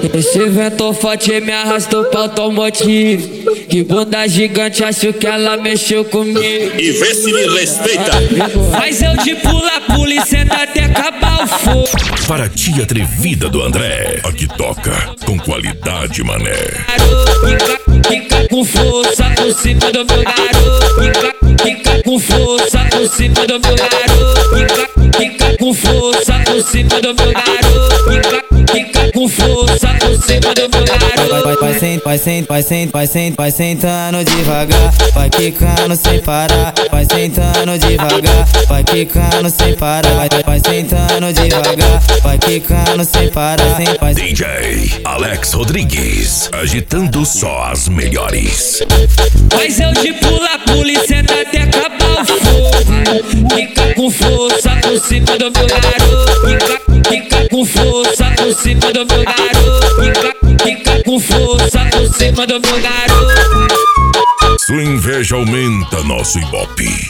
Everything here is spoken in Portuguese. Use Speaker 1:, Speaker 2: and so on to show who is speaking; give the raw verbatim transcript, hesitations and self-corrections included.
Speaker 1: Esse vento forte me arrastou pra automotivo. Que bunda gigante, acho que ela mexeu comigo.
Speaker 2: E vê se me respeita.
Speaker 1: Mas eu de pula, pula e senta até acabar o fogo.
Speaker 3: Para a tia atrevida do André, aqui toca com qualidade, mané.
Speaker 1: Quica, quica com força por cima do meu garoto. Quica, quica com força por cima do meu garoto. Quica, quica com força por cima do meu garoto. Quica, quica com força por cima do meu garoto.
Speaker 4: Vai, vai, vai, sent, vai, sent, vai, sent, vai, sent, vai sentando devagar, vai quicando sem parar, vai sentando devagar, vai quicando sem parar, vai, vai sentando devagar, vai quicando sem parar, sem, vai.
Speaker 3: D J Alex Rodrigues, agitando só as melhores.
Speaker 1: Mas eu de pula, pula e senta até acabar o fogo. Quica com força por cima do meu garoto. Quica, quica com força por cima do meu garoto. Quica, quica com força por cima do meu garoto.
Speaker 3: Sua inveja aumenta nosso ibope.